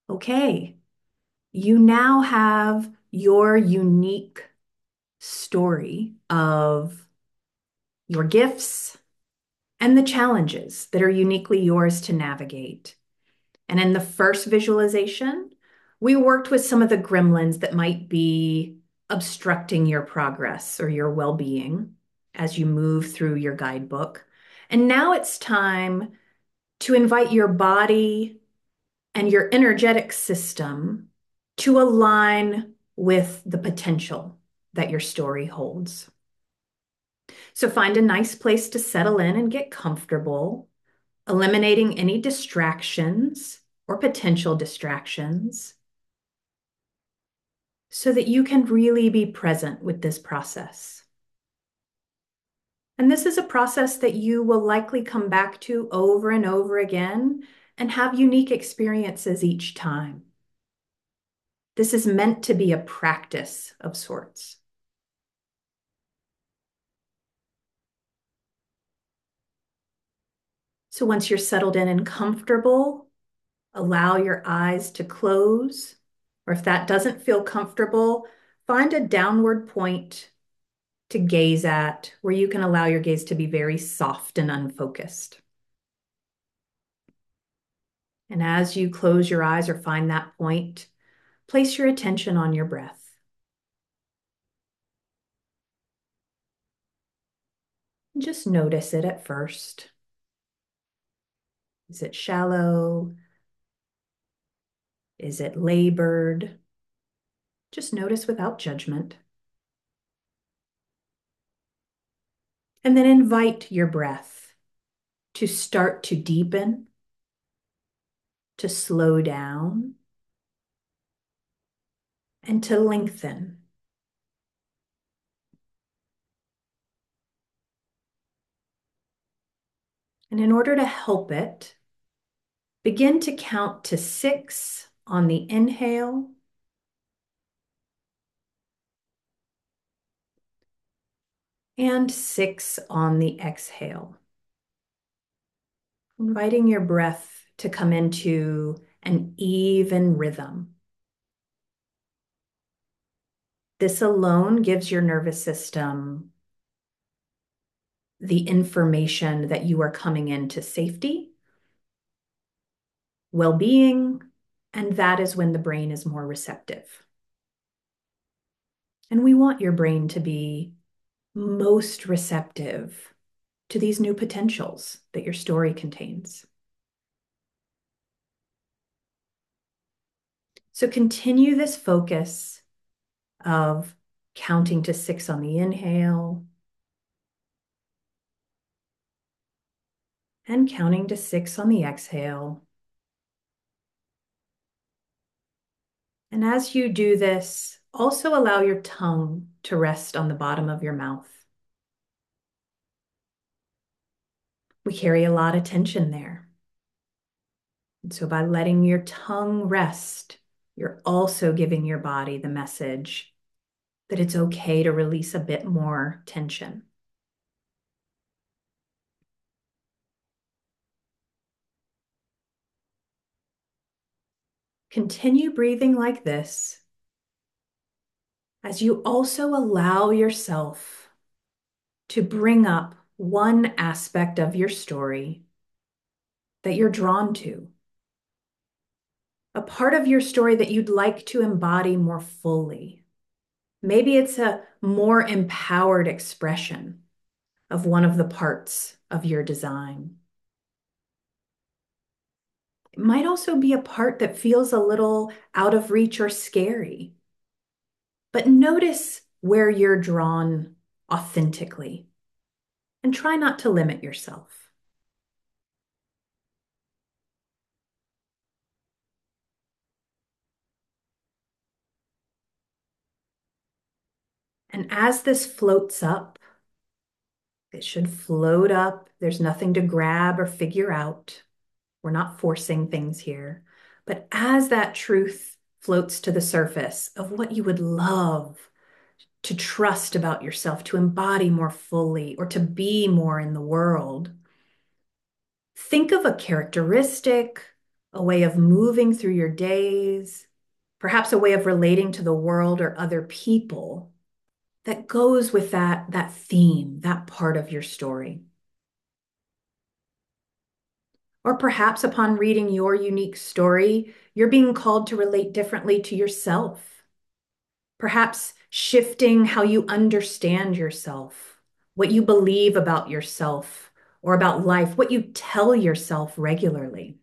Okay, you now have your unique story of your gifts and the challenges that are uniquely yours to navigate. And in the first visualization, we worked with some of the gremlins that might be obstructing your progress or your well-being as you move through your guidebook. And now it's time to invite your body and your energetic system to align with the potential that your story holds. So find a nice place to settle in and get comfortable, eliminating any distractions or potential distractions so that you can really be present with this process. And this is a process that you will likely come back to over and over again and have unique experiences each time. This is meant to be a practice of sorts. So once you're settled in and comfortable, allow your eyes to close. Or if that doesn't feel comfortable, find a downward point to gaze at where you can allow your gaze to be very soft and unfocused. And as you close your eyes or find that point, place your attention on your breath. And just notice it at first. Is it shallow? Is it labored? Just notice without judgment. And then invite your breath to start to deepen, to slow down, and to lengthen. And in order to help it, begin to count to 6 on the inhale and 6 on the exhale. Inviting your breath to come into an even rhythm. This alone gives your nervous system the information that you are coming into safety, well-being, and that is when the brain is more receptive. And we want your brain to be most receptive to these new potentials that your story contains. So continue this focus of counting to 6 on the inhale and counting to 6 on the exhale. And as you do this, also allow your tongue to rest on the bottom of your mouth. We carry a lot of tension there. And so by letting your tongue rest, you're also giving your body the message that it's okay to release a bit more tension. Continue breathing like this as you also allow yourself to bring up one aspect of your story that you're drawn to, a part of your story that you'd like to embody more fully. Maybe it's a more empowered expression of one of the parts of your design. It might also be a part that feels a little out of reach or scary. But notice where you're drawn authentically and try not to limit yourself. And as this floats up, it should float up. There's nothing to grab or figure out. We're not forcing things here. But as that truth floats to the surface of what you would love to trust about yourself, to embody more fully, or to be more in the world, think of a characteristic a way of moving through your days, perhaps a way of relating to the world or other people that goes with that theme, that part of your story. Or perhaps upon reading your unique story, you're being called to relate differently to yourself. Perhaps shifting how you understand yourself, what you believe about yourself or about life, what you tell yourself regularly.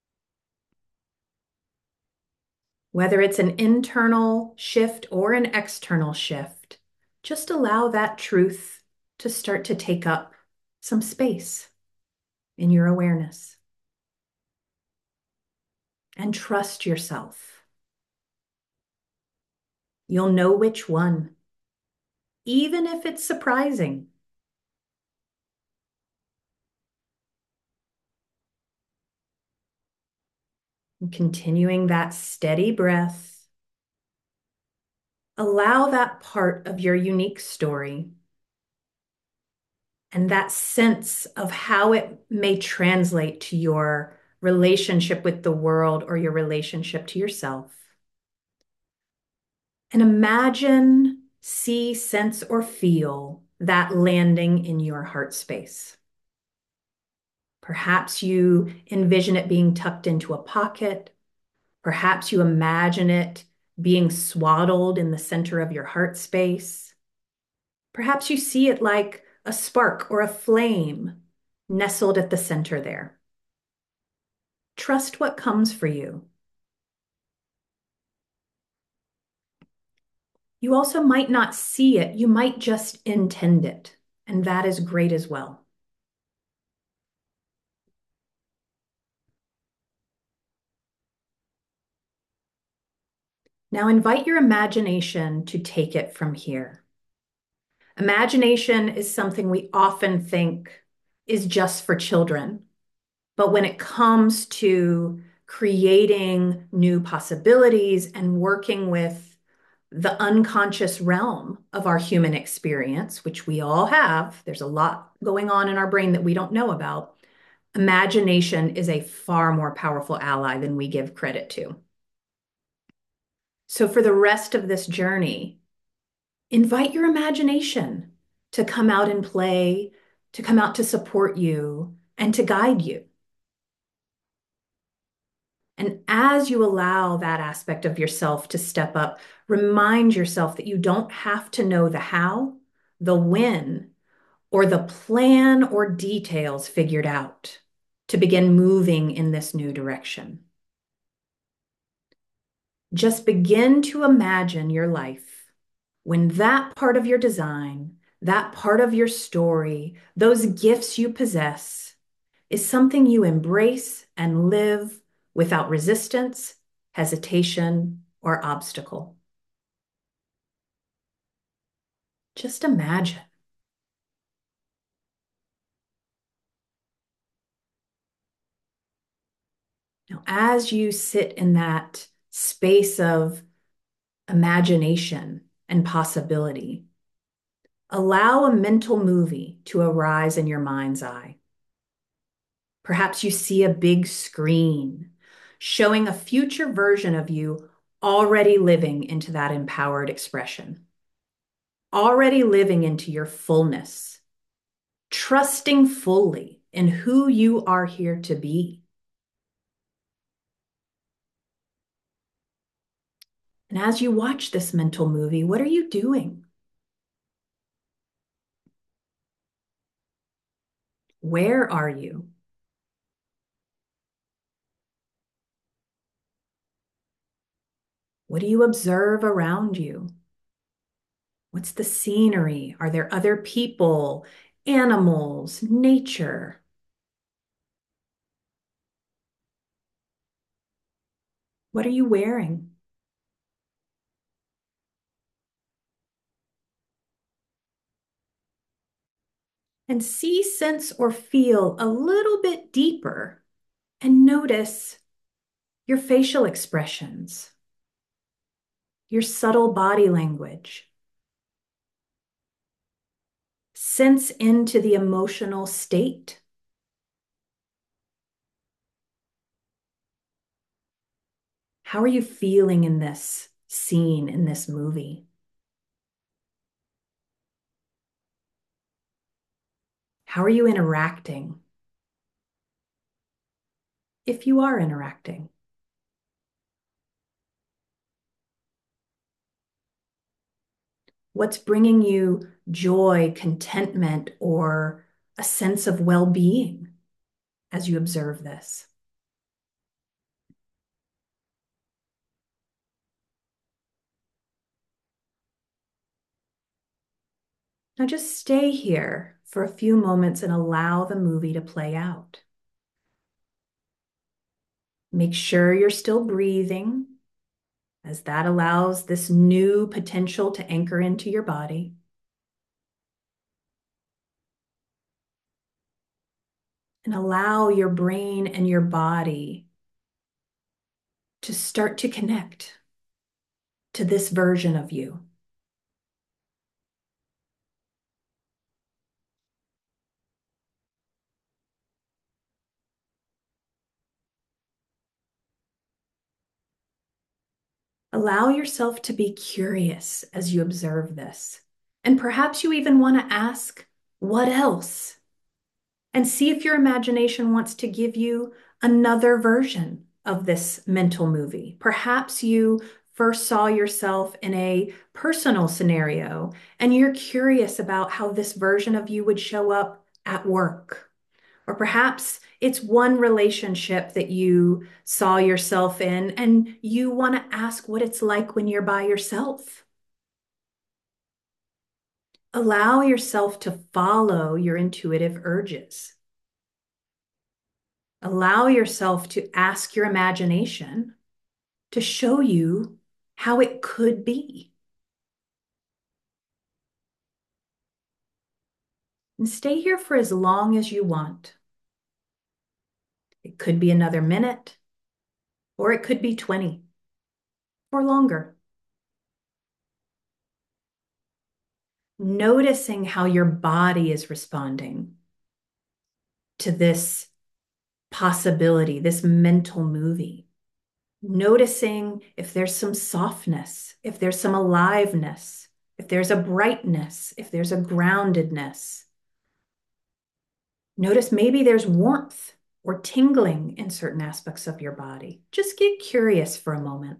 Whether it's an internal shift or an external shift, just allow that truth to start to take up some space in your awareness. And trust yourself. You'll know which one, even if it's surprising. And continuing that steady breath, allow that part of your unique story and that sense of how it may translate to your relationship with the world or your relationship to yourself. And imagine, see, sense, or feel that landing in your heart space. Perhaps you envision it being tucked into a pocket. Perhaps you imagine it being swaddled in the center of your heart space. Perhaps you see it like a spark or a flame nestled at the center there. Trust what comes for you. You also might not see it, you might just intend it, and that is great as well. Now invite your imagination to take it from here. Imagination is something we often think is just for children. But when it comes to creating new possibilities and working with the unconscious realm of our human experience, which we all have, there's a lot going on in our brain that we don't know about. Imagination is a far more powerful ally than we give credit to. So, for the rest of this journey, invite your imagination to come out and play, to come out to support you, and to guide you. And as you allow that aspect of yourself to step up, remind yourself that you don't have to know the how, the when, or the plan or details figured out to begin moving in this new direction. Just begin to imagine your life when that part of your design, that part of your story, those gifts you possess is something you embrace and live without resistance, hesitation, or obstacle. Just imagine. Now, as you sit in that space of imagination and possibility, allow a mental movie to arise in your mind's eye. Perhaps you see a big screen showing a future version of you already living into that empowered expression, already living into your fullness, trusting fully in who you are here to be. And as you watch this mental movie, what are you doing? Where are you? What do you observe around you? What's the scenery? Are there other people, animals, nature? What are you wearing? And see, sense, or feel a little bit deeper and notice your facial expressions, your subtle body language. Sense into the emotional state. How are you feeling in this scene, in this movie? How are you interacting? If you are interacting, what's bringing you joy, contentment, or a sense of well-being as you observe this? Now just stay here for a few moments and allow the movie to play out. Make sure you're still breathing, as that allows this new potential to anchor into your body. And allow your brain and your body to start to connect to this version of you. Allow yourself to be curious as you observe this. And perhaps you even want to ask, what else? And see if your imagination wants to give you another version of this mental movie. Perhaps you first saw yourself in a personal scenario and you're curious about how this version of you would show up at work. Or perhaps it's one relationship that you saw yourself in and you want to ask what it's like when you're by yourself. Allow yourself to follow your intuitive urges. Allow yourself to ask your imagination to show you how it could be. And stay here for as long as you want. It could be another minute, or it could be 20 or longer. Noticing how your body is responding to this possibility, this mental movie. Noticing if there's some softness, if there's some aliveness, if there's a brightness, if there's a groundedness. Notice maybe there's warmth or tingling in certain aspects of your body. Just get curious for a moment.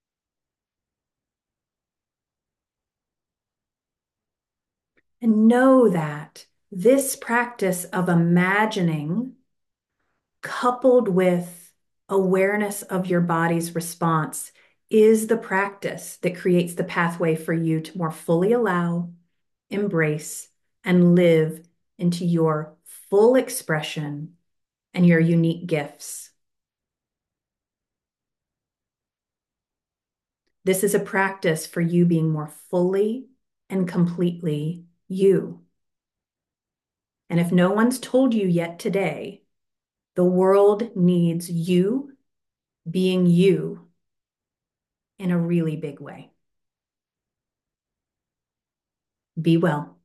And know that this practice of imagining, coupled with awareness of your body's response, is the practice that creates the pathway for you to more fully allow, embrace, and live into your full expression and your unique gifts. This is a practice for you being more fully and completely you. And if no one's told you yet today, the world needs you being you in a really big way. Be well.